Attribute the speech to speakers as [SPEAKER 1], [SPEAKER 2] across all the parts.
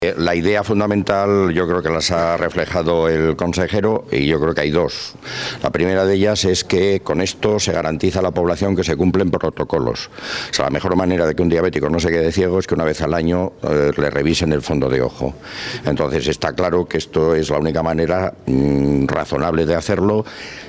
[SPEAKER 1] La idea fundamental yo creo que las ha reflejado el consejero y yo creo que hay dos. La primera de ellas es que con esto se garantiza a la población que se cumplen protocolos. O sea, la mejor manera de que un diabético no se quede ciego es que una vez al año le revisen el fondo de ojo. Entonces está claro que esto es la única manera razonable de hacerlo.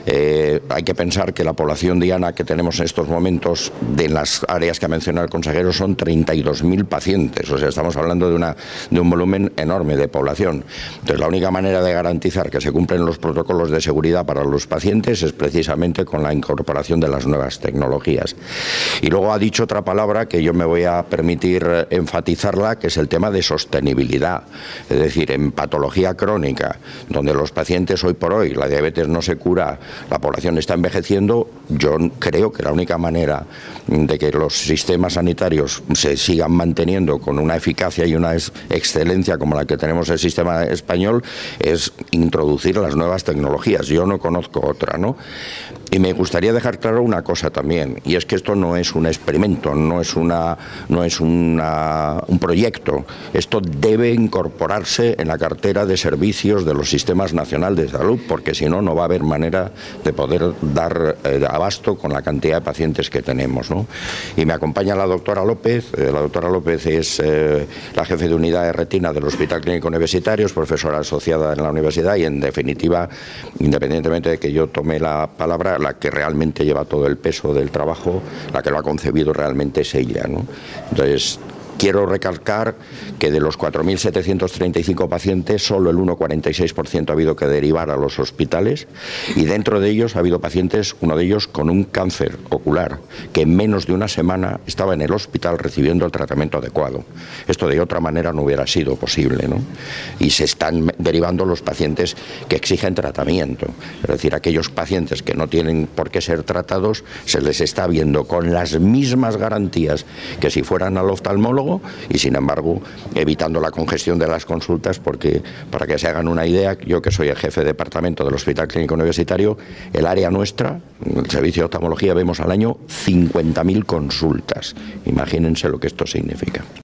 [SPEAKER 1] Hay que pensar que la población diana que tenemos en estos momentos de las áreas que ha mencionado el consejero son 32.000 pacientes. O sea, estamos hablando de un volumen enorme de población. Entonces, la única manera de garantizar que se cumplen los protocolos de seguridad para los pacientes es precisamente con la incorporación de las nuevas tecnologías. Y luego ha dicho otra palabra que yo me voy a permitir enfatizarla, que es el tema de sostenibilidad. Es decir, en patología crónica, donde los pacientes hoy por hoy, la diabetes no se cura, la población está envejeciendo, yo creo que la única manera de que los sistemas sanitarios se sigan manteniendo con una eficacia y una excelencia como la que tenemos en el sistema español es introducir las nuevas tecnologías. Yo no conozco otra, ¿no? Y me gustaría dejar claro una cosa también, y es que esto no es un experimento, no es un proyecto. Esto debe incorporarse en la cartera de servicios de los sistemas nacionales de salud, porque si no, no va a haber manera de poder dar abasto con la cantidad de pacientes que tenemos, ¿no? Y me acompaña la doctora López. La doctora López es la jefe de unidad de retina del Hospital Clínico Universitario, es profesora asociada en la universidad y, en definitiva, independientemente de que yo tome la palabra, la que realmente lleva todo el peso del trabajo, la que lo ha concebido realmente es ella, ¿no? Entonces, quiero recalcar que de los 4.735 pacientes, solo el 1,46% ha habido que derivar a los hospitales, y dentro de ellos ha habido pacientes, uno de ellos con un cáncer ocular, que en menos de una semana estaba en el hospital recibiendo el tratamiento adecuado. Esto de otra manera no hubiera sido posible, ¿no? Y se están derivando los pacientes que exigen tratamiento. Es decir, aquellos pacientes que no tienen por qué ser tratados, se les está viendo con las mismas garantías que si fueran al oftalmólogo, y sin embargo evitando la congestión de las consultas, porque, para que se hagan una idea, yo que soy el jefe de departamento del Hospital Clínico Universitario, el área nuestra, el servicio de oftalmología, vemos al año 50.000 consultas. Imagínense lo que esto significa.